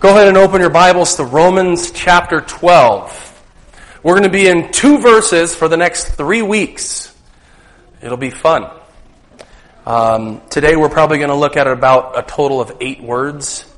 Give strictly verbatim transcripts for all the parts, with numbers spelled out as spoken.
Go ahead and open your Bibles to Romans chapter twelve. We're going to be in two verses for the next three weeks. It'll be fun. Um, today we're probably going to look at about a total of eight words.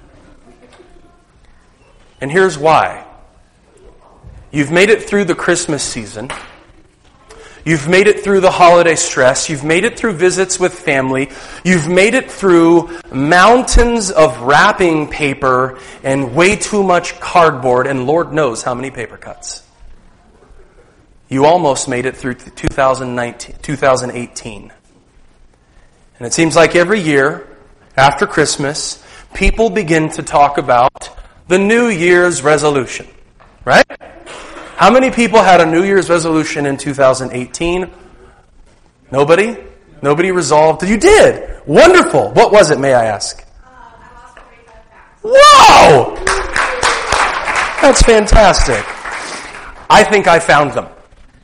And here's why. You've made it through the Christmas season. You've made it through the holiday stress. You've made it through visits with family. You've made it through mountains of wrapping paper and way too much cardboard and Lord knows how many paper cuts. You almost made it through two thousand nineteen, two thousand eighteen. And it seems like every year after Christmas, people begin to talk about the New Year's resolution, right? How many people had a New Year's resolution in two thousand eighteen? Nobody? Nobody resolved? You did! Wonderful! What was it, may I ask? Uh, I lost thirty-five pounds. Whoa! That's fantastic. I think I found them.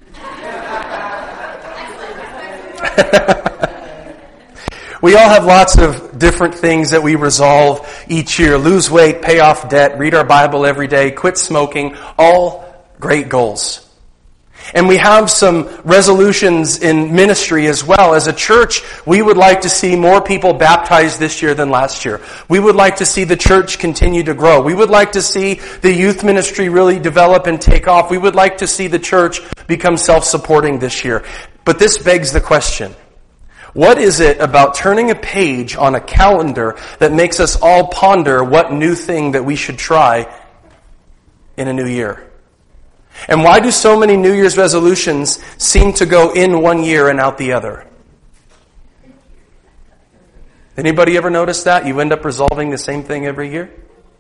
We all have lots of different things that we resolve each year. Lose weight, pay off debt, read our Bible every day, quit smoking, all great goals. And we have some resolutions in ministry as well. As a church, we would like to see more people baptized this year than last year. We would like to see the church continue to grow. We would like to see the youth ministry really develop and take off. We would like to see the church become self-supporting this year. But this begs the question, what is it about turning a page on a calendar that makes us all ponder what new thing that we should try in a new year? And why do so many New Year's resolutions seem to go in one year and out the other? Anybody ever notice that? You end up resolving the same thing every year?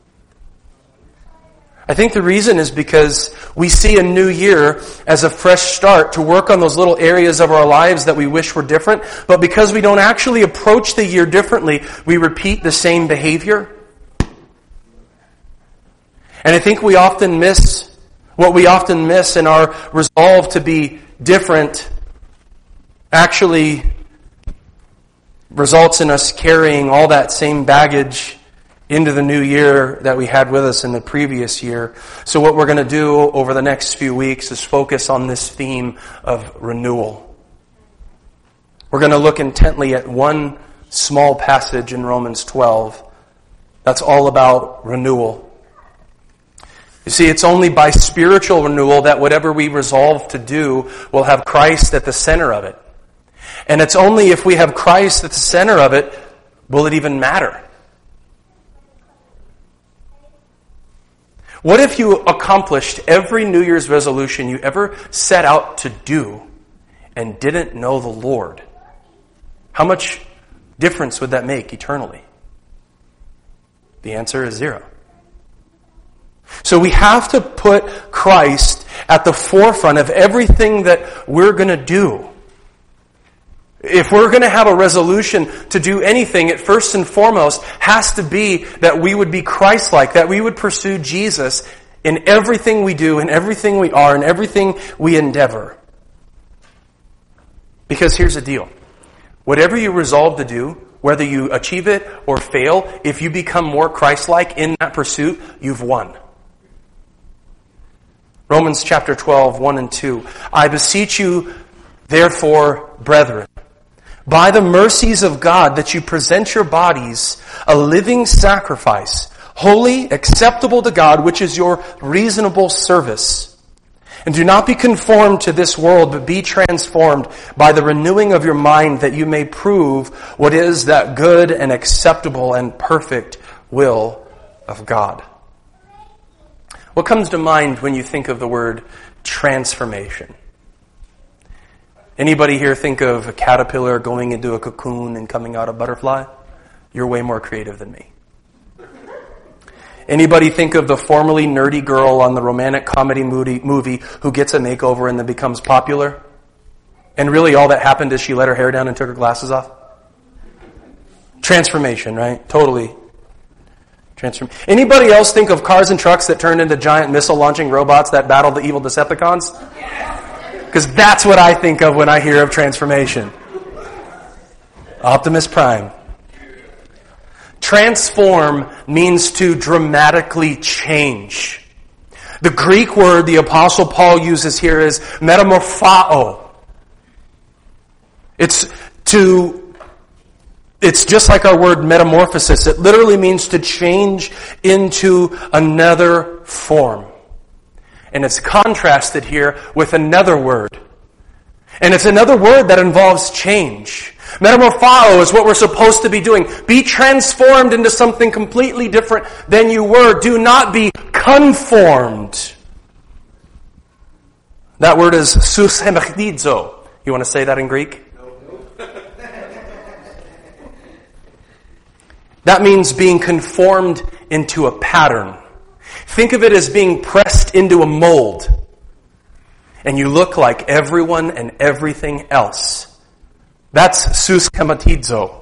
I think the reason is because we see a new year as a fresh start to work on those little areas of our lives that we wish were different, but because we don't actually approach the year differently, we repeat the same behavior. And I think we often miss What we often miss in our resolve to be different actually results in us carrying all that same baggage into the new year that we had with us in the previous year. So what we're going to do over the next few weeks is focus on this theme of renewal. We're going to look intently at one small passage in Romans twelve that's all about renewal. You see, it's only by spiritual renewal that whatever we resolve to do will have Christ at the center of it. And it's only if we have Christ at the center of it will it even matter. What if you accomplished every New Year's resolution you ever set out to do and didn't know the Lord? How much difference would that make eternally? The answer is zero. So we have to put Christ at the forefront of everything that we're going to do. If we're going to have a resolution to do anything, it first and foremost has to be that we would be Christ-like, that we would pursue Jesus in everything we do, in everything we are, in everything we endeavor. Because here's the deal. Whatever you resolve to do, whether you achieve it or fail, if you become more Christ-like in that pursuit, you've won. Romans chapter twelve, one and two. I beseech you, therefore, brethren, by the mercies of God, that you present your bodies a living sacrifice, holy, acceptable to God, which is your reasonable service. And do not be conformed to this world, but be transformed by the renewing of your mind, that you may prove what is that good and acceptable and perfect will of God. What comes to mind when you think of the word transformation? Anybody here think of a caterpillar going into a cocoon and coming out a butterfly? You're way more creative than me. Anybody think of the formerly nerdy girl on the romantic comedy movie who gets a makeover and then becomes popular? And really all that happened is she let her hair down and took her glasses off? Transformation, right? Totally. Transform. Anybody else think of cars and trucks that turned into giant missile-launching robots that battle the evil Decepticons? Because that's what I think of when I hear of transformation. Optimus Prime. Transform means to dramatically change. The Greek word the Apostle Paul uses here is metamorphao. It's to, it's just like our word metamorphosis. It literally means to change into another form. And it's contrasted here with another word. And it's another word that involves change. Metamorphao is what we're supposed to be doing. Be transformed into something completely different than you were. Do not be conformed. That word is sushemachdizo. You want to say that in Greek? That means being conformed into a pattern. Think of it as being pressed into a mold. And you look like everyone and everything else. That's sushematizo.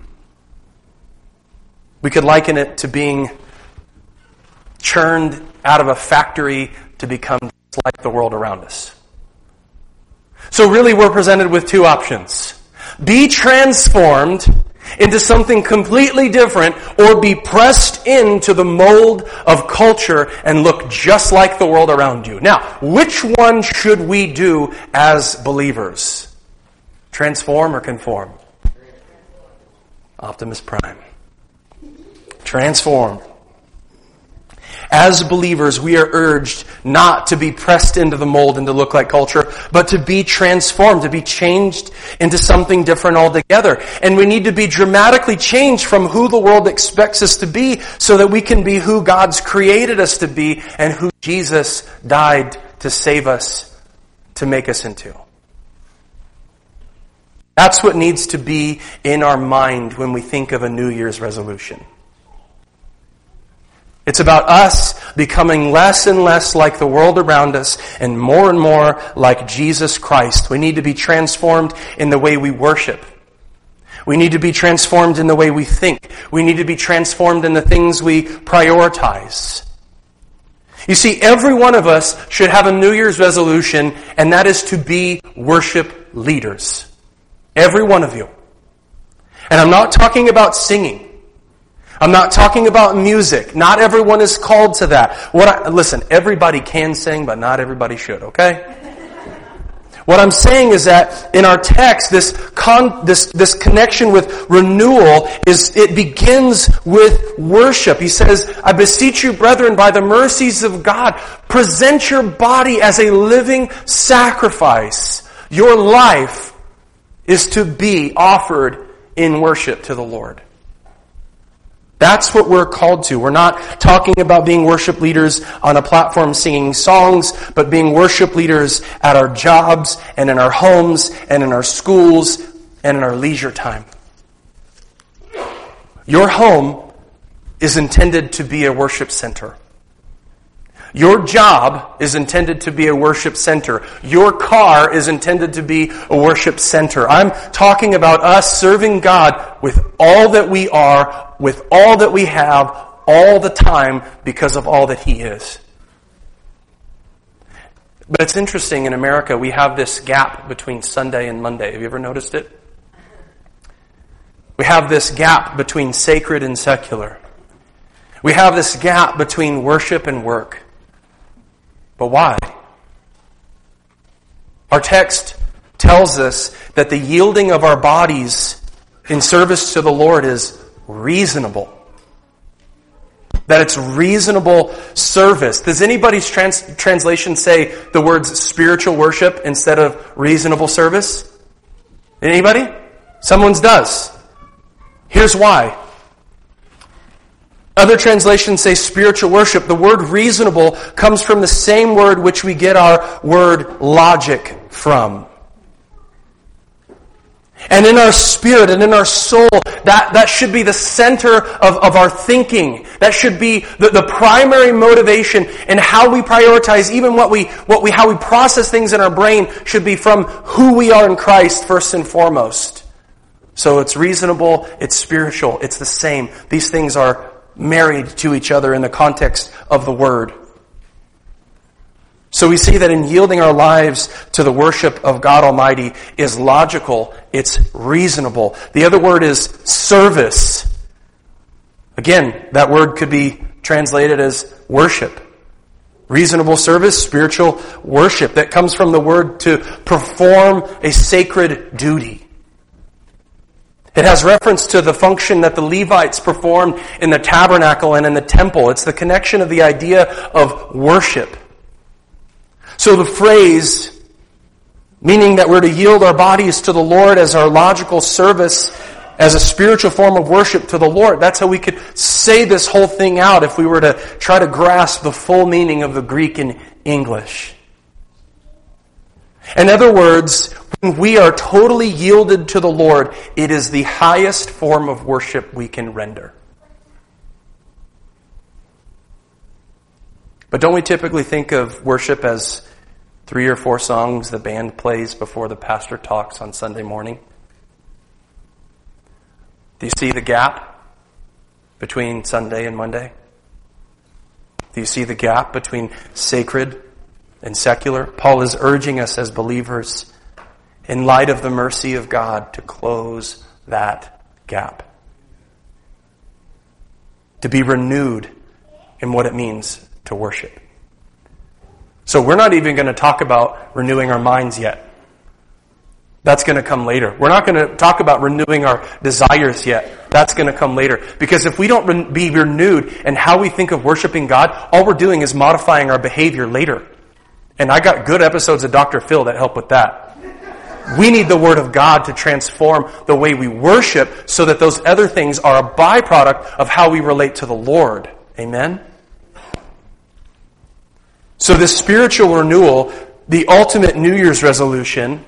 We could liken it to being churned out of a factory to become just like the world around us. So really we're presented with two options. Be transformed into something completely different, or be pressed into the mold of culture and look just like the world around you. Now, which one should we do as believers? Transform or conform? Optimus Prime. Transform. As believers, we are urged not to be pressed into the mold and to look like culture, but to be transformed, to be changed into something different altogether. And we need to be dramatically changed from who the world expects us to be so that we can be who God's created us to be and who Jesus died to save us, to make us into. That's what needs to be in our mind when we think of a New Year's resolution. It's about us becoming less and less like the world around us and more and more like Jesus Christ. We need to be transformed in the way we worship. We need to be transformed in the way we think. We need to be transformed in the things we prioritize. You see, every one of us should have a New Year's resolution, and that is to be worship leaders. Every one of you. And I'm not talking about singing. I'm not talking about music. Not everyone is called to that. What I, listen, everybody can sing, but not everybody should, okay? What I'm saying is that in our text, this con, this this connection with renewal is it begins with worship. He says, "I beseech you, brethren, by the mercies of God, present your body as a living sacrifice." Your life is to be offered in worship to the Lord. That's what we're called to. We're not talking about being worship leaders on a platform singing songs, but being worship leaders at our jobs and in our homes and in our schools and in our leisure time. Your home is intended to be a worship center. Your job is intended to be a worship center. Your car is intended to be a worship center. I'm talking about us serving God with all that we are, with all that we have, all the time, because of all that He is. But it's interesting, in America, we have this gap between Sunday and Monday. Have you ever noticed it? We have this gap between sacred and secular. We have this gap between worship and work. But why? Our text tells us that the yielding of our bodies in service to the Lord is reasonable. That it's reasonable service. Does anybody's trans- translation say the words spiritual worship instead of reasonable service? Anybody? Someone's does. Here's why. Other translations say spiritual worship. The word reasonable comes from the same word which we get our word logic from. And in our spirit and in our soul, that, that should be the center of, of our thinking. That should be the, the primary motivation in how we prioritize, even what we, what we, how we process things in our brain should be from who we are in Christ first and foremost. So it's reasonable, it's spiritual, it's the same. These things are married to each other in the context of the Word. So we see that in yielding our lives to the worship of God Almighty is logical, it's reasonable. The other word is service. Again, that word could be translated as worship. Reasonable service, spiritual worship that comes from the word to perform a sacred duty. It has reference to the function that the Levites performed in the tabernacle and in the temple. It's the connection of the idea of worship. So the phrase, meaning that we're to yield our bodies to the Lord as our logical service, as a spiritual form of worship to the Lord. That's how we could say this whole thing out if we were to try to grasp the full meaning of the Greek in English. In other words, when we are totally yielded to the Lord, it is the highest form of worship we can render. But don't we typically think of worship as three or four songs the band plays before the pastor talks on Sunday morning? Do you see the gap between Sunday and Monday? Do you see the gap between sacred and secular? Paul is urging us as believers, in light of the mercy of God, to close that gap. To be renewed in what it means to worship. So we're not even going to talk about renewing our minds yet. That's going to come later. We're not going to talk about renewing our desires yet. That's going to come later. Because if we don't re- be renewed in how we think of worshiping God, all we're doing is modifying our behavior later. And I got good episodes of Doctor Phil that help with that. We need the Word of God to transform the way we worship so that those other things are a byproduct of how we relate to the Lord. Amen? So this spiritual renewal, the ultimate New Year's resolution,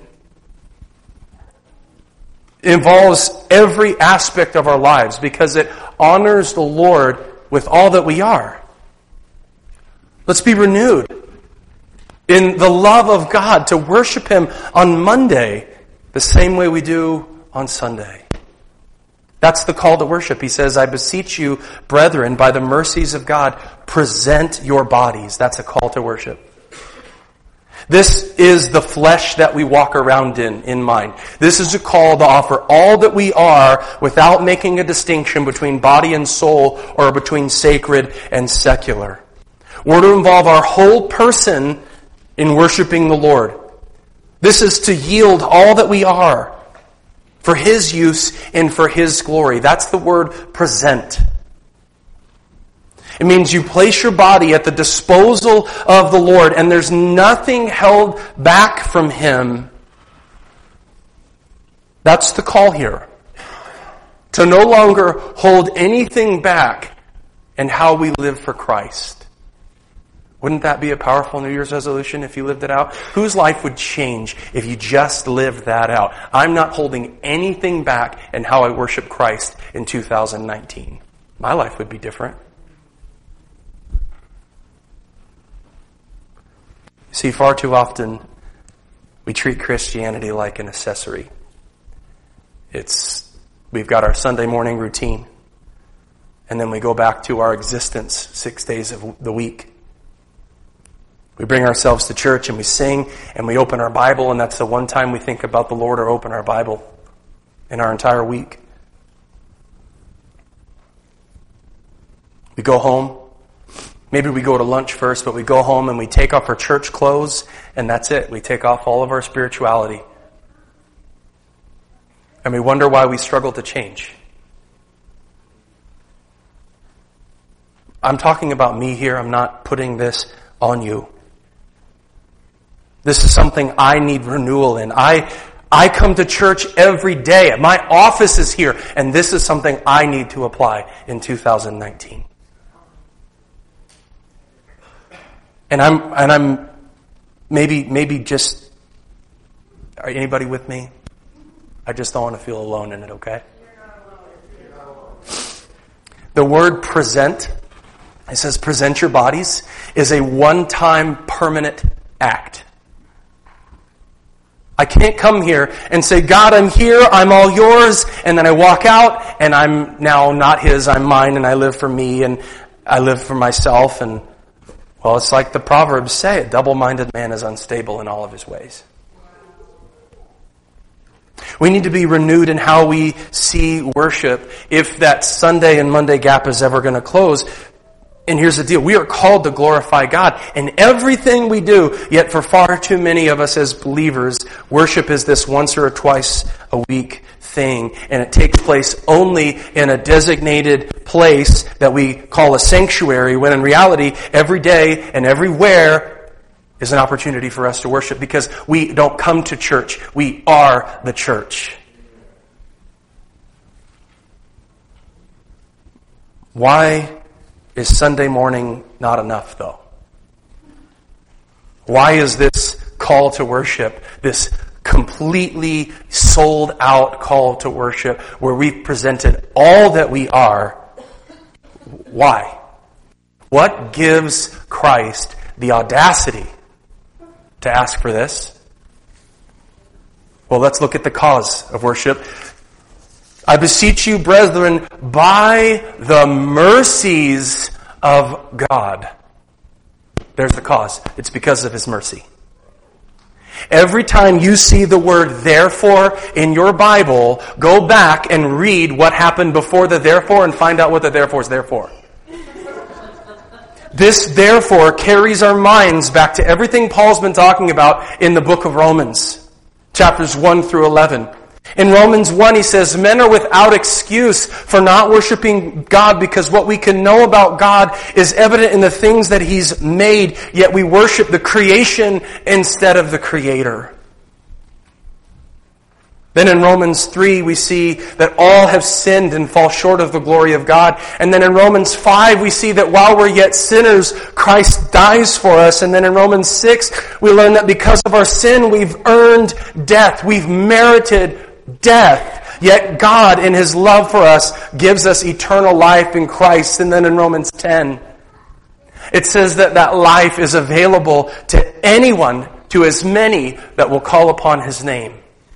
involves every aspect of our lives because it honors the Lord with all that we are. Let's be renewed in the love of God to worship Him on Monday the same way we do on Sunday. That's the call to worship. He says, I beseech you, brethren, by the mercies of God, present your bodies. That's a call to worship. This is the flesh that we walk around in, in mind. This is a call to offer all that we are without making a distinction between body and soul or between sacred and secular. We're to involve our whole person in worshiping the Lord. This is to yield all that we are for His use and for His glory. That's the word present. It means you place your body at the disposal of the Lord and there's nothing held back from Him. That's the call here. To no longer hold anything back in how we live for Christ. Wouldn't that be a powerful New Year's resolution if you lived it out? Whose life would change if you just lived that out? I'm not holding anything back in how I worship Christ in two thousand nineteen. My life would be different. See, far too often we treat Christianity like an accessory. It's, we've got our Sunday morning routine, and then we go back to our existence six days of the week. We bring ourselves to church and we sing and we open our Bible, and that's the one time we think about the Lord or open our Bible in our entire week. We go home. Maybe we go to lunch first, but we go home and we take off our church clothes, and that's it. We take off all of our spirituality. And we wonder why we struggle to change. I'm talking about me here. I'm not putting this on you. This is something I need renewal in. I I come to church every day. My office is here, and this is something I need to apply in two thousand nineteen. And I'm and I'm maybe maybe just are anybody with me? I just don't want to feel alone in it, okay? The word present, it says present your bodies, is a one-time permanent act. I can't come here and say, God, I'm here, I'm all yours, and then I walk out and I'm now not His, I'm mine, and I live for me and I live for myself. And well, it's like the Proverbs say, a double-minded man is unstable in all of his ways. We need to be renewed in how we see worship if that Sunday and Monday gap is ever going to close. And here's the deal. We are called to glorify God in everything we do. Yet for far too many of us as believers, worship is this once or twice a week thing. And it takes place only in a designated place that we call a sanctuary, when in reality, every day and everywhere is an opportunity for us to worship, because we don't come to church. We are the church. Why is Sunday morning not enough, though? Why is this call to worship, this completely sold out call to worship, where we've presented all that we are? Why? What gives Christ the audacity to ask for this? Well, let's look at the cause of worship. I beseech you, brethren, by the mercies of God. There's the cause. It's because of His mercy. Every time you see the word therefore in your Bible, go back and read what happened before the therefore and find out what the therefore is there for. This therefore carries our minds back to everything Paul's been talking about in the book of Romans, chapters one through eleven. In Romans one, he says, men are without excuse for not worshiping God, because what we can know about God is evident in the things that He's made, yet we worship the creation instead of the Creator. Then in Romans three, we see that all have sinned and fall short of the glory of God. And then in Romans five, we see that while we're yet sinners, Christ dies for us. And then in Romans six, we learn that because of our sin, we've earned death. We've merited death. Yet God, in His love for us, gives us eternal life in Christ. And then in Romans ten, it says that that life is available to anyone, to as many that will call upon His name.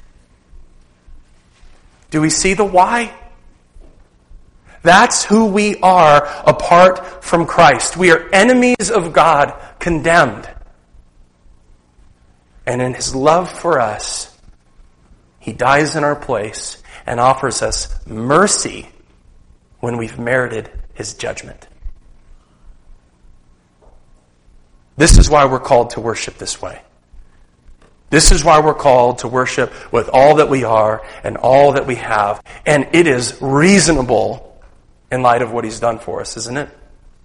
Do we see the why? That's who we are apart from Christ. We are enemies of God, condemned. And in His love for us, He dies in our place and offers us mercy when we've merited His judgment. This is why we're called to worship this way. This is why we're called to worship with all that we are and all that we have. And it is reasonable in light of what He's done for us, isn't it?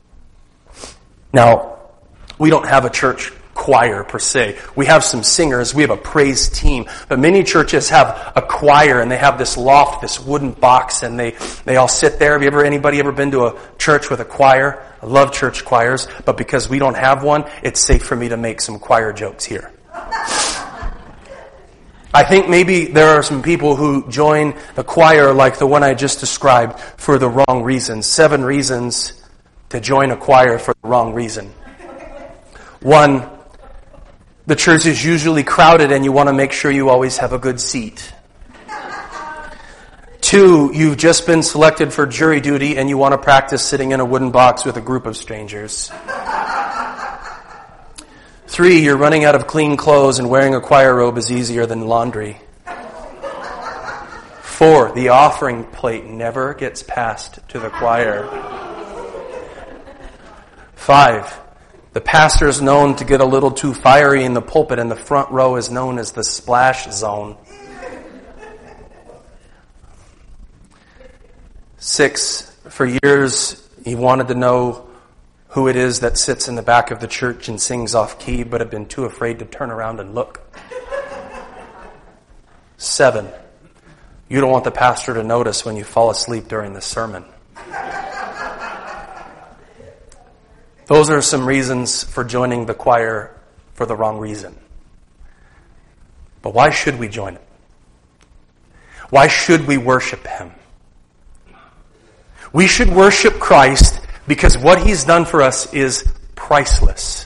Now, we don't have a church choir per se. We have some singers. We have a praise team. But many churches have a choir, and they have this loft, this wooden box, and they, they all sit there. Have you ever, anybody ever been to a church with a choir? I love church choirs, but because we don't have one, it's safe for me to make some choir jokes here. I think maybe there are some people who join the choir like the one I just described for the wrong reasons. Seven reasons to join a choir for the wrong reason. One, the church is usually crowded and you want to make sure you always have a good seat. Two, you've just been selected for jury duty and you want to practice sitting in a wooden box with a group of strangers. Three, you're running out of clean clothes and wearing a choir robe is easier than laundry. Four, the offering plate never gets passed to the choir. Five, the pastor is known to get a little too fiery in the pulpit and the front row is known as the splash zone. Six, for years he wanted to know who it is that sits in the back of the church and sings off key, but have been too afraid to turn around and look. Seven, you don't want the pastor to notice when you fall asleep during the sermon. Those are some reasons for joining the choir for the wrong reason. But why should we join it? Why should we worship Him? We should worship Christ because what He's done for us is priceless.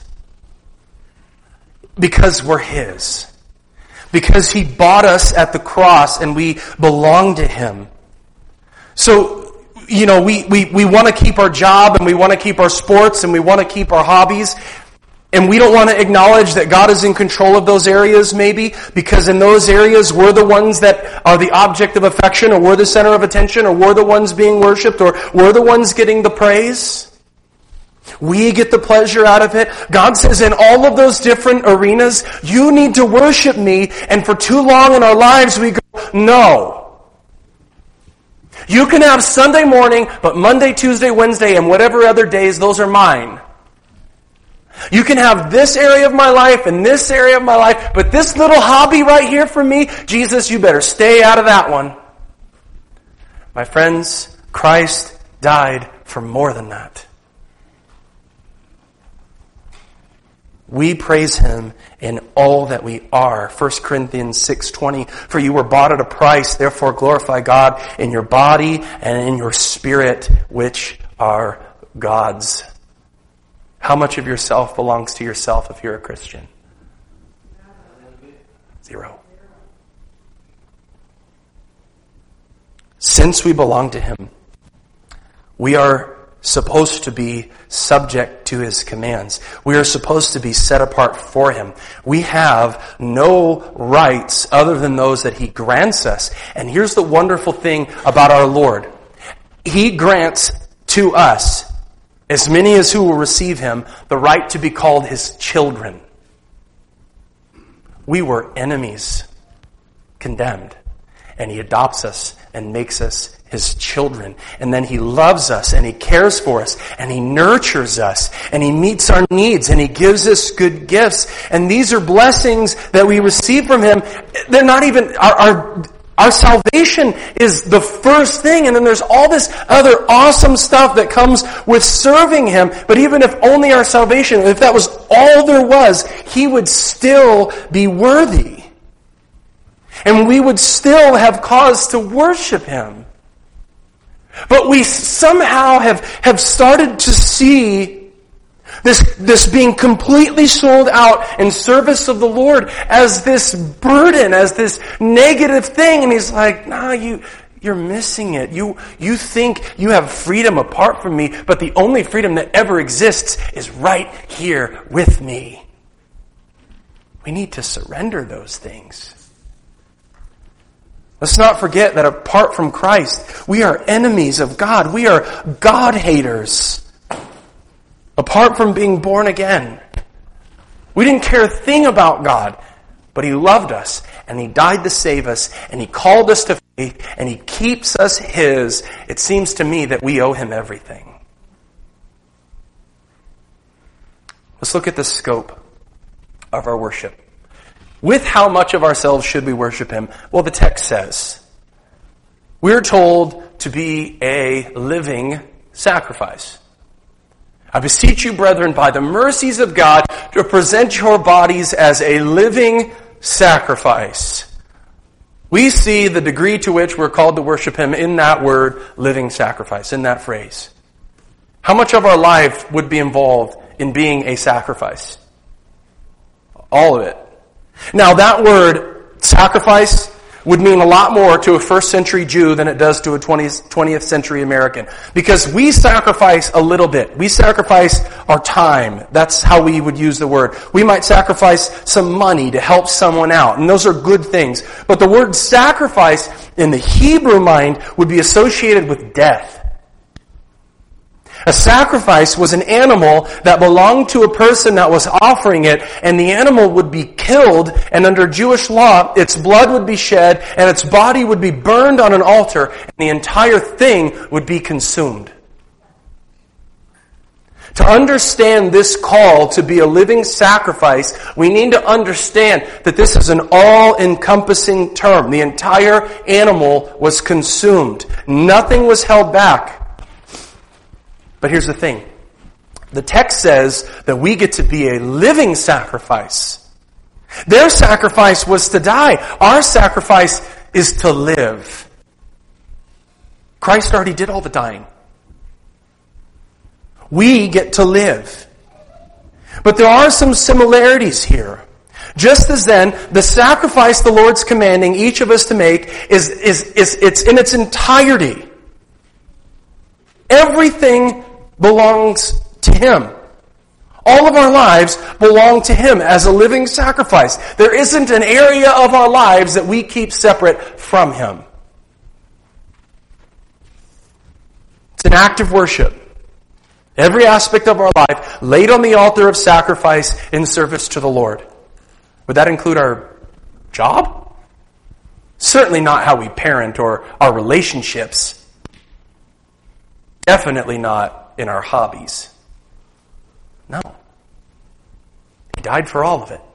Because we're His. Because He bought us at the cross and we belong to Him. So, you know, we, we, we want to keep our job and we want to keep our sports and we want to keep our hobbies. And we don't want to acknowledge that God is in control of those areas maybe, because in those areas we're the ones that are the object of affection, or we're the center of attention, or we're the ones being worshipped, or we're the ones getting the praise. We get the pleasure out of it. God says in all of those different arenas, you need to worship me, and for too long in our lives we go, no. You can have Sunday morning, but Monday, Tuesday, Wednesday, and whatever other days, those are mine. You can have this area of my life and this area of my life, but this little hobby right here for me, Jesus, you better stay out of that one. My friends, Christ died for more than that. We praise Him in all that we are. First Corinthians six twenty, for you were bought at a price, therefore glorify God in your body and in your spirit, which are God's. How much of yourself belongs to yourself if you're a Christian? Zero. Since we belong to Him, we are supposed to be subject to His commands. We are supposed to be set apart for Him. We have no rights other than those that He grants us. And here's the wonderful thing about our Lord. He grants to us, as many as who will receive Him, the right to be called His children. We were enemies, condemned, and He adopts us and makes us His children. And then He loves us, and He cares for us, and He nurtures us, and He meets our needs, and He gives us good gifts. And these are blessings that we receive from Him. They're not even, our, our Our salvation is the first thing, and then there's all this other awesome stuff that comes with serving Him. But even if only our salvation, if that was all there was, He would still be worthy. And we would still have cause to worship Him. But we somehow have, have started to see This, this being completely sold out in service of the Lord as this burden, as this negative thing. And He's like, nah, you, you're missing it. You, you think you have freedom apart from me, but the only freedom that ever exists is right here with me. We need to surrender those things. Let's not forget that apart from Christ, we are enemies of God. We are God-haters. Apart from being born again. We didn't care a thing about God, but He loved us, and He died to save us, and He called us to faith, and He keeps us His. It seems to me that we owe Him everything. Let's look at the scope of our worship. With how much of ourselves should we worship Him? Well, the text says, we're told to be a living sacrifice. I beseech you, brethren, by the mercies of God, to present your bodies as a living sacrifice. We see the degree to which we're called to worship Him in that word, living sacrifice, in that phrase. How much of our life would be involved in being a sacrifice? All of it. Now, that word, sacrifice, would mean a lot more to a first century Jew than it does to a twentieth century American. Because we sacrifice a little bit. We sacrifice our time. That's how we would use the word. We might sacrifice some money to help someone out. And those are good things. But the word sacrifice in the Hebrew mind would be associated with death. A sacrifice was an animal that belonged to a person that was offering it, and the animal would be killed, and under Jewish law, its blood would be shed, and its body would be burned on an altar, and the entire thing would be consumed. To understand this call to be a living sacrifice, we need to understand that this is an all-encompassing term. The entire animal was consumed. Nothing was held back. But here's the thing. The text says that we get to be a living sacrifice. Their sacrifice was to die. Our sacrifice is to live. Christ already did all the dying. We get to live. But there are some similarities here. Just as then, the sacrifice the Lord's commanding each of us to make is, is, is it's in its entirety. Everything belongs to Him. All of our lives belong to Him as a living sacrifice. There isn't an area of our lives that we keep separate from Him. It's an act of worship. Every aspect of our life laid on the altar of sacrifice in service to the Lord. Would that include our job? Certainly not how we parent or our relationships. Definitely not in our hobbies. No. He died for all of it.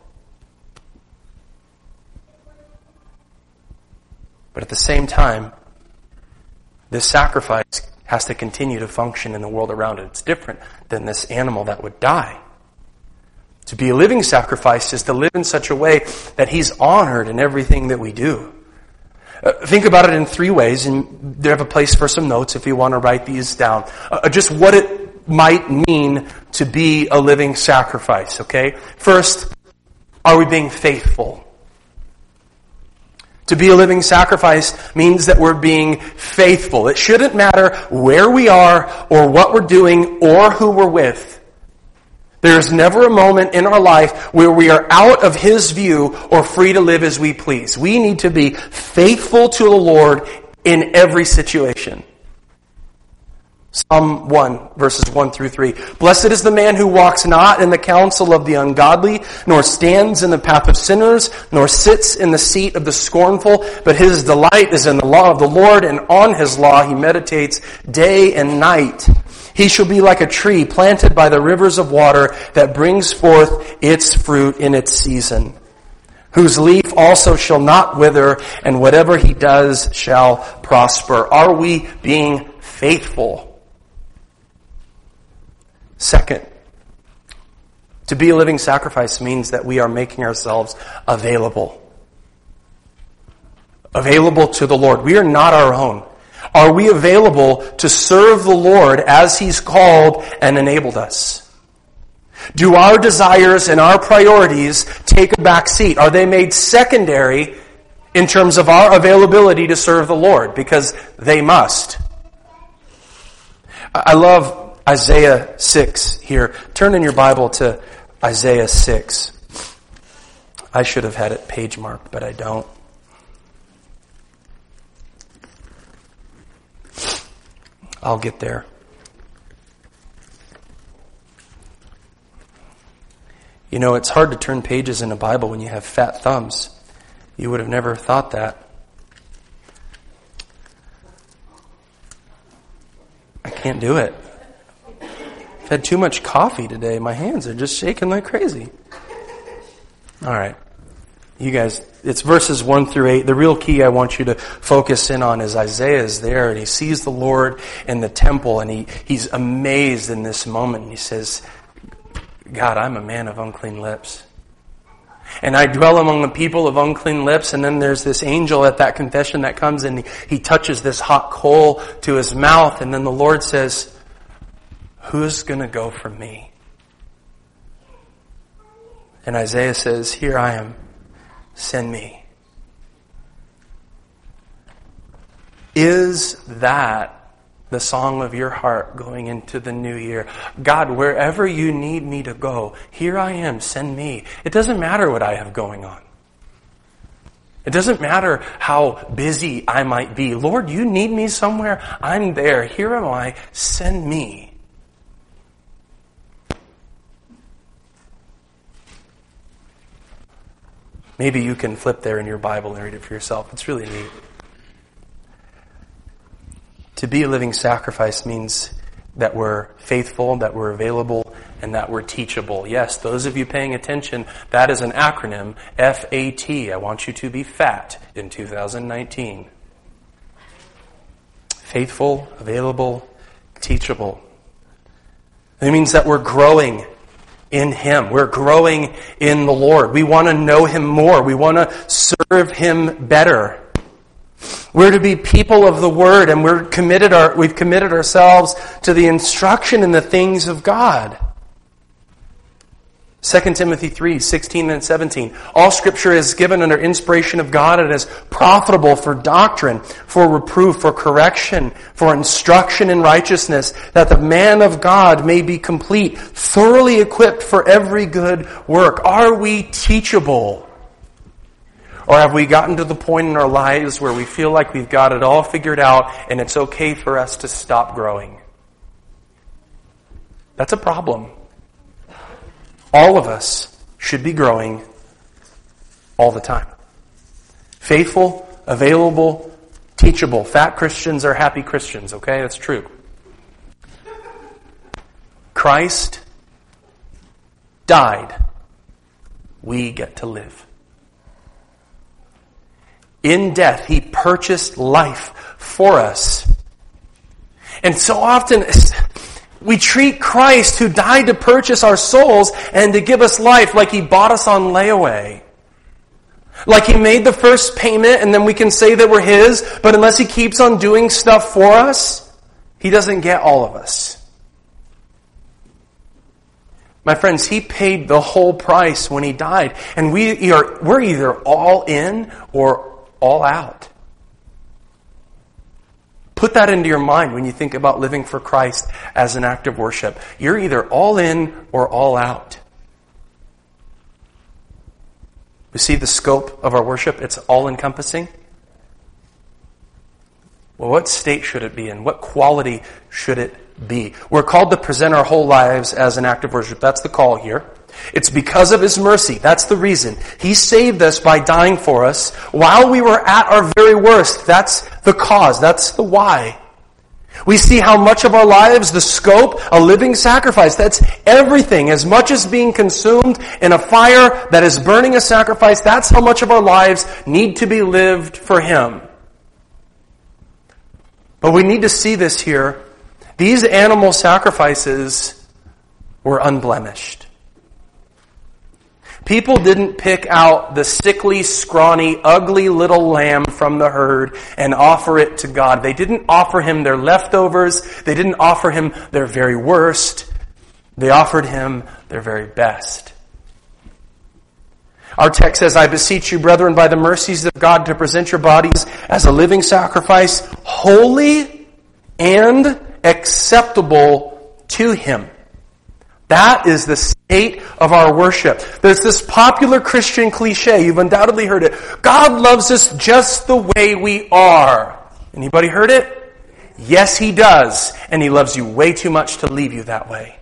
But at the same time, this sacrifice has to continue to function in the world around it. It's different than this animal that would die. To be a living sacrifice is to live in such a way that He's honored in everything that we do. Uh, think about it in three ways, and they have a place for some notes if you want to write these down. Uh, just what it might mean to be a living sacrifice, okay? First, are we being faithful? To be a living sacrifice means that we're being faithful. It shouldn't matter where we are or what we're doing or who we're with. There's never a moment in our life where we are out of His view or free to live as we please. We need to be faithful to the Lord in every situation. Psalm one, verses one through three. Blessed is the man who walks not in the counsel of the ungodly, nor stands in the path of sinners, nor sits in the seat of the scornful, but his delight is in the law of the Lord, and on His law he meditates day and night. He shall be like a tree planted by the rivers of water that brings forth its fruit in its season, whose leaf also shall not wither, and whatever he does shall prosper. Are we being faithful? Second, to be a living sacrifice means that we are making ourselves available. Available to the Lord. We are not our own. Are we available to serve the Lord as He's called and enabled us? Do our desires and our priorities take a back seat? Are they made secondary in terms of our availability to serve the Lord? Because they must. I love Isaiah six here. Turn in your Bible to Isaiah six. I should have had it page marked, but I don't. I'll get there. You know, it's hard to turn pages in a Bible when you have fat thumbs. You would have never thought that. I can't do it. I've had too much coffee today. My hands are just shaking like crazy. All right. You guys, it's verses one through eight. The real key I want you to focus in on is Isaiah is there and he sees the Lord in the temple and he, he's amazed in this moment. And he says, God, I'm a man of unclean lips. And I dwell among the people of unclean lips. And then there's this angel at that confession that comes and he, he touches this hot coal to his mouth. And then the Lord says, who's going to go for me? And Isaiah says, here I am. Send me. Is that the song of your heart going into the new year? God, wherever you need me to go, here I am, send me. It doesn't matter what I have going on. It doesn't matter how busy I might be. Lord, you need me somewhere? I'm there. Here am I. Send me. Maybe you can flip there in your Bible and read it for yourself. It's really neat. To be a living sacrifice means that we're faithful, that we're available, and that we're teachable. Yes, those of you paying attention, that is an acronym, F A T. I want you to be fat in two thousand nineteen. Faithful, available, teachable. It means that we're growing in Him. We're growing in the Lord. We want to know Him more. We want to serve Him better. We're to be people of the Word, and we're committed our, we've committed ourselves to the instruction in the things of God. Second Timothy three, sixteen and seventeen. All Scripture is given under inspiration of God and is profitable for doctrine, for reproof, for correction, for instruction in righteousness, that the man of God may be complete, thoroughly equipped for every good work. Are we teachable? Or have we gotten to the point in our lives where we feel like we've got it all figured out and it's okay for us to stop growing? That's a problem. All of us should be growing all the time. Faithful, available, teachable. Fat Christians are happy Christians, okay? That's true. Christ died. We get to live. In death, He purchased life for us. And so often, we treat Christ, who died to purchase our souls and to give us life, like He bought us on layaway. Like He made the first payment and then we can say that we're His, but unless He keeps on doing stuff for us, He doesn't get all of us. My friends, He paid the whole price when He died, and we are, we're either all in or all out. Put that into your mind when you think about living for Christ as an act of worship. You're either all in or all out. You see the scope of our worship? It's all-encompassing. Well, what state should it be in? What quality should it be? We're called to present our whole lives as an act of worship. That's the call here. It's because of His mercy. That's the reason. He saved us by dying for us while we were at our very worst. That's the cause. That's the why. We see how much of our lives, the scope, a living sacrifice. That's everything. As much as being consumed in a fire that is burning a sacrifice, that's how much of our lives need to be lived for Him. But we need to see this here. These animal sacrifices were unblemished. People didn't pick out the sickly, scrawny, ugly little lamb from the herd and offer it to God. They didn't offer Him their leftovers. They didn't offer Him their very worst. They offered Him their very best. Our text says, I beseech you, brethren, by the mercies of God, to present your bodies as a living sacrifice, holy and acceptable to Him. That is the state of our worship. There's this popular Christian cliche. You've undoubtedly heard it. God loves us just the way we are. Anybody heard it? Yes, He does. And He loves you way too much to leave you that way.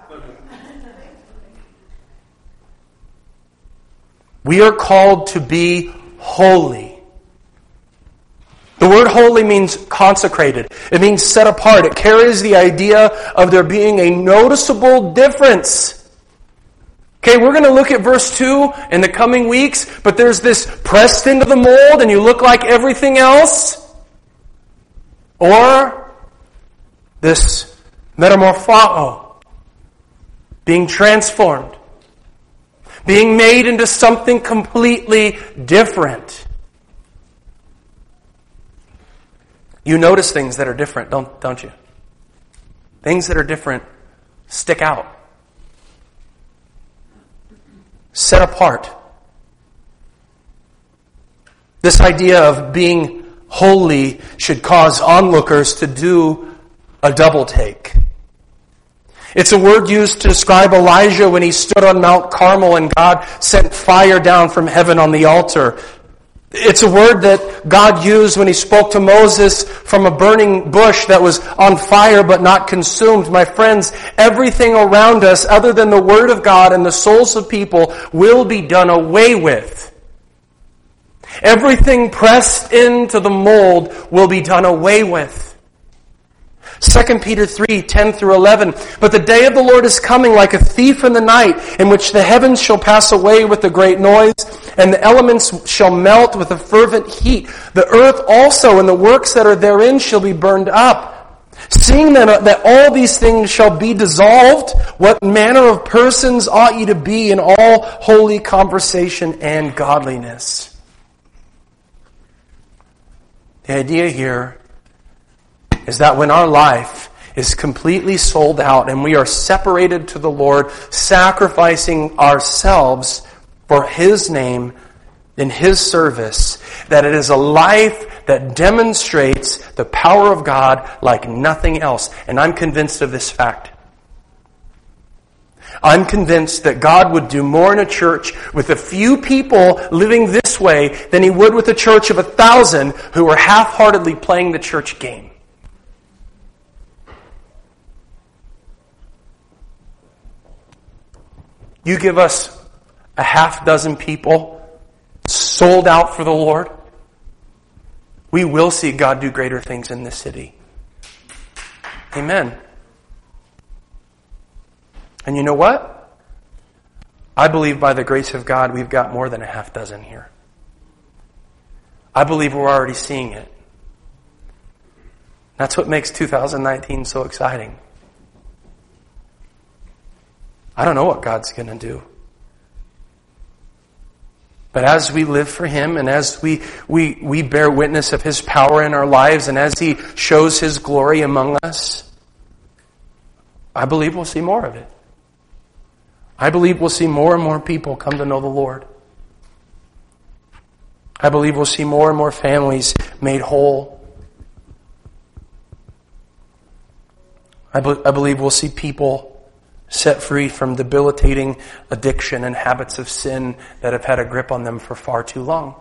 We are called to be holy. The word holy means consecrated. It means set apart. It carries the idea of there being a noticeable difference. Okay, we're going to look at verse two in the coming weeks, but there's this pressed into the mold and you look like everything else. Or this metamorpho, being transformed, being made into something completely different. You notice things that are different, don't, don't you? Things that are different stick out. Set apart. This idea of being holy should cause onlookers to do a double take. It's a word used to describe Elijah when he stood on Mount Carmel and God sent fire down from heaven on the altar. It's a word that God used when He spoke to Moses from a burning bush that was on fire but not consumed. My friends, everything around us other than the Word of God and the souls of people will be done away with. Everything pressed into the mold will be done away with. Second Peter three, ten through eleven. But the day of the Lord is coming like a thief in the night, in which the heavens shall pass away with a great noise, and the elements shall melt with a fervent heat. The earth also and the works that are therein shall be burned up. Seeing that, that all these things shall be dissolved, what manner of persons ought ye to be in all holy conversation and godliness? The idea here is that when our life is completely sold out, and we are separated to the Lord, sacrificing ourselves for His name in His service, that it is a life that demonstrates the power of God like nothing else. And I'm convinced of this fact. I'm convinced that God would do more in a church with a few people living this way than He would with a church of a thousand who are half-heartedly playing the church game. You give us a half dozen people sold out for the Lord, we will see God do greater things in this city. Amen. And you know what? I believe by the grace of God we've got more than a half dozen here. I believe we're already seeing it. That's what makes two thousand nineteen so exciting. I don't know what God's going to do. But as we live for Him, and as we, we, we bear witness of His power in our lives, and as He shows His glory among us, I believe we'll see more of it. I believe we'll see more and more people come to know the Lord. I believe we'll see more and more families made whole. I, be, I believe we'll see people set free from debilitating addiction and habits of sin that have had a grip on them for far too long.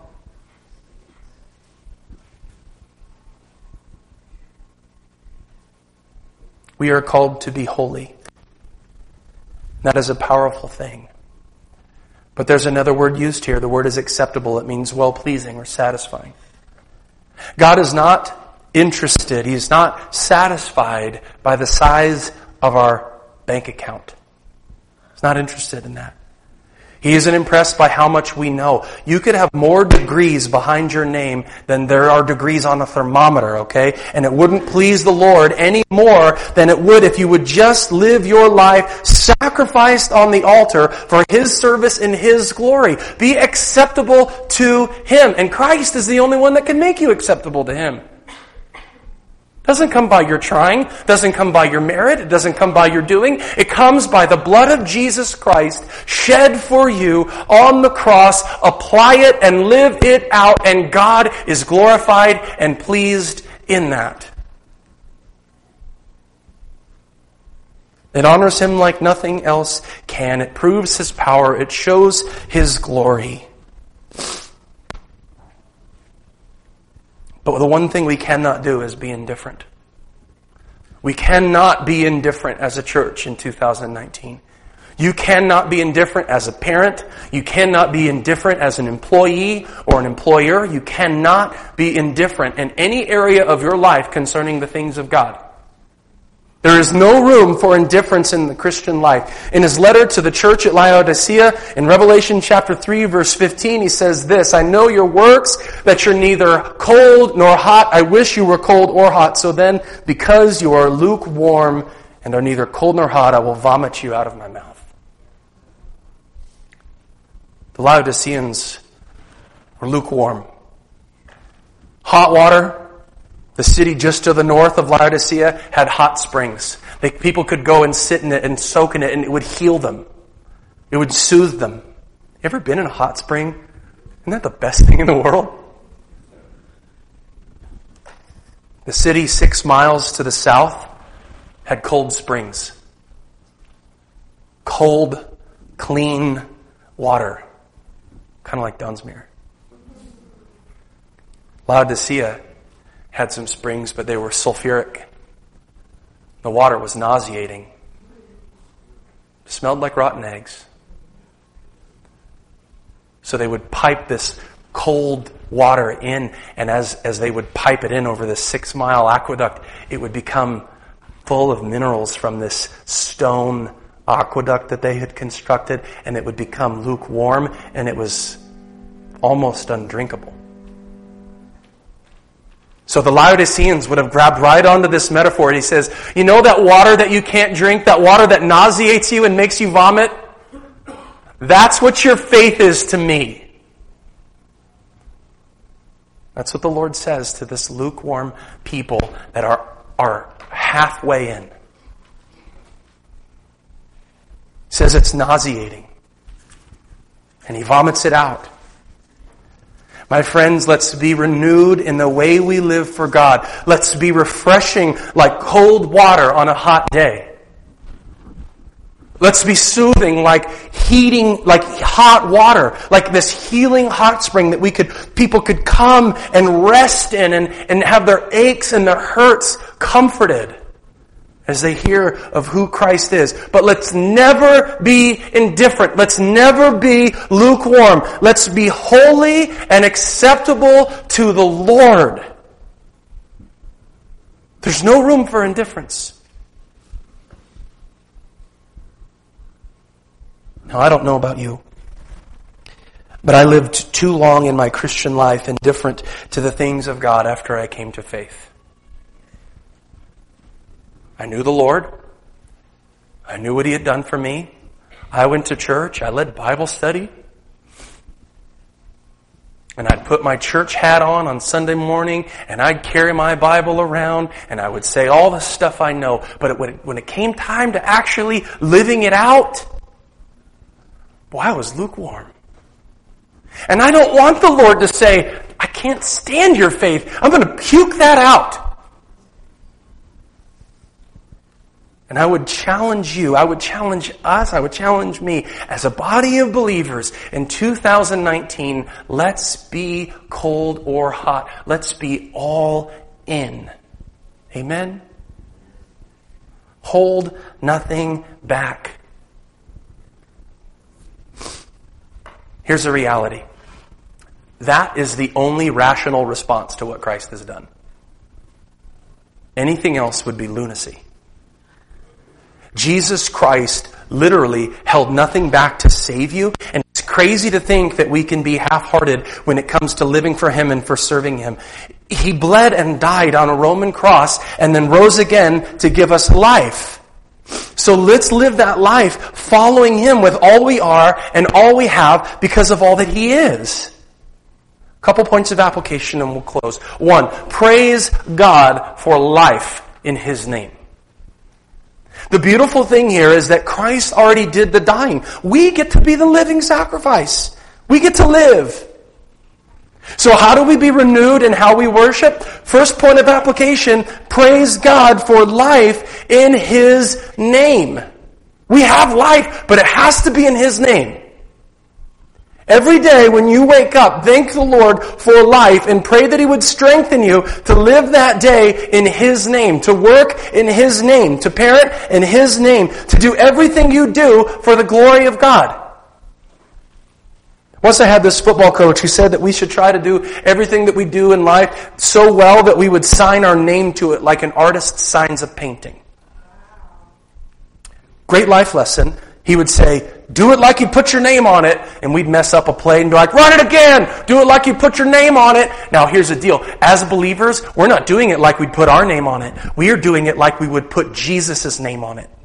We are called to be holy. That is a powerful thing. But there's another word used here. The word is acceptable. It means well-pleasing or satisfying. God is not interested. He's not satisfied by the size of our bank account. He's not interested in that. He isn't impressed by how much we know. You could have more degrees behind your name than there are degrees on a thermometer, okay? And it wouldn't please the Lord any more than it would if you would just live your life sacrificed on the altar for His service in His glory. Be acceptable to Him. And Christ is the only one that can make you acceptable to Him. Doesn't come by your trying, doesn't come by your merit, it doesn't come by your doing. It comes by the blood of Jesus Christ shed for you on the cross. Apply it and live it out, and God is glorified and pleased in that. It honors Him like nothing else can. It proves His power. It shows His glory. But the one thing we cannot do is be indifferent. We cannot be indifferent as a church in two thousand nineteen. You cannot be indifferent as a parent. You cannot be indifferent as an employee or an employer. You cannot be indifferent in any area of your life concerning the things of God. There is no room for indifference in the Christian life. In his letter to the church at Laodicea, in Revelation chapter three, verse fifteen, he says this, I know your works, that you're neither cold nor hot. I wish you were cold or hot. So then, because you are lukewarm and are neither cold nor hot, I will vomit you out of my mouth. The Laodiceans were lukewarm. Hot water. The city just to the north of Laodicea had hot springs. They, people could go and sit in it and soak in it, and it would heal them. It would soothe them. You ever been in a hot spring? Isn't that the best thing in the world? The city six miles to the south had cold springs. Cold, clean water. Kind of like Dunsmuir. Laodicea had some springs, but they were sulfuric. The water was nauseating. It smelled like rotten eggs. So they would pipe this cold water in, and as, as they would pipe it in over this six-mile aqueduct, it would become full of minerals from this stone aqueduct that they had constructed, and it would become lukewarm, and it was almost undrinkable. So the Laodiceans would have grabbed right onto this metaphor, and he says, you know that water that you can't drink, that water that nauseates you and makes you vomit? That's what your faith is to me. That's what the Lord says to this lukewarm people that are, are halfway in. He says it's nauseating. And he vomits it out. My friends, let's be renewed in the way we live for God. Let's be refreshing like cold water on a hot day. Let's be soothing like heating, like hot water, like this healing hot spring that we could, people could come and rest in and, and have their aches and their hurts comforted as they hear of who Christ is. But let's never be indifferent. Let's never be lukewarm. Let's be holy and acceptable to the Lord. There's no room for indifference. Now, I don't know about you, but I lived too long in my Christian life indifferent to the things of God after I came to faith. I knew the Lord. I knew what He had done for me. I went to church. I led Bible study. And I'd put my church hat on on Sunday morning, and I'd carry my Bible around, and I would say all the stuff I know. But when it came time to actually living it out, boy, I was lukewarm. And I don't want the Lord to say, I can't stand your faith. I'm going to puke that out. And I would challenge you, I would challenge us, I would challenge me as a body of believers in two thousand nineteen, let's be cold or hot. Let's be all in. Amen? Hold nothing back. Here's the reality. That is the only rational response to what Christ has done. Anything else would be lunacy. Jesus Christ literally held nothing back to save you, and it's crazy to think that we can be half-hearted when it comes to living for Him and for serving Him. He bled and died on a Roman cross and then rose again to give us life. So let's live that life following Him with all we are and all we have because of all that He is. A couple points of application and we'll close. One, praise God for life in His name. The beautiful thing here is that Christ already did the dying. We get to be the living sacrifice. We get to live. So how do we be renewed in how we worship? First point of application, praise God for life in His name. We have life, but it has to be in His name. Every day when you wake up, thank the Lord for life and pray that He would strengthen you to live that day in His name, to work in His name, to parent in His name, to do everything you do for the glory of God. Once I had this football coach who said that we should try to do everything that we do in life so well that we would sign our name to it like an artist signs a painting. Great life lesson. He would say, do it like you put your name on it, and we'd mess up a play and be like, run it again! Do it like you put your name on it. Now here's the deal. As believers, we're not doing it like we'd put our name on it. We are doing it like we would put Jesus' name on it.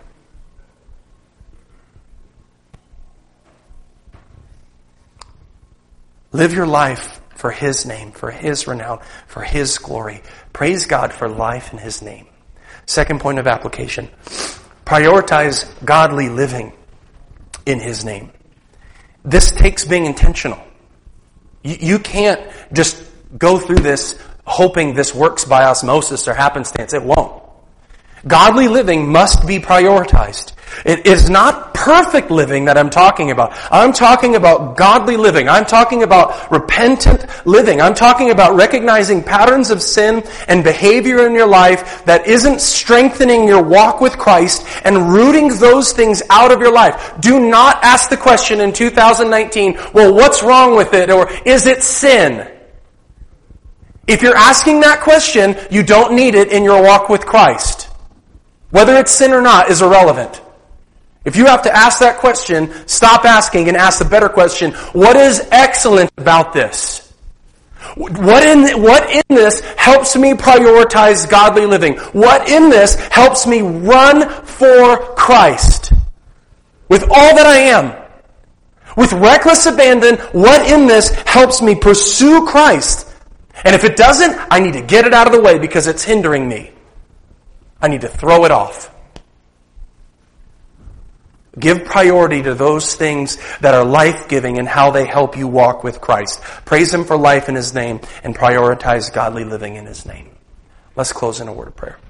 Live your life for His name, for His renown, for His glory. Praise God for life in His name. Second point of application. Prioritize godly living in His name. This takes being intentional. You, you can't just go through this hoping this works by osmosis or happenstance. It won't. Godly living must be prioritized. It is not perfect living that I'm talking about. I'm talking about godly living. I'm talking about repentant living. I'm talking about recognizing patterns of sin and behavior in your life that isn't strengthening your walk with Christ and rooting those things out of your life. Do not ask the question in two thousand nineteen, well, what's wrong with it? Or is it sin? If you're asking that question, you don't need it in your walk with Christ. Whether it's sin or not is irrelevant. If you have to ask that question, stop asking and ask the better question, what is excellent about this? What in, what in this helps me prioritize godly living? What in this helps me run for Christ? With all that I am. With reckless abandon, what in this helps me pursue Christ? And if it doesn't, I need to get it out of the way because it's hindering me. I need to throw it off. Give priority to those things that are life-giving and how they help you walk with Christ. Praise Him for life in His name and prioritize godly living in His name. Let's close in a word of prayer.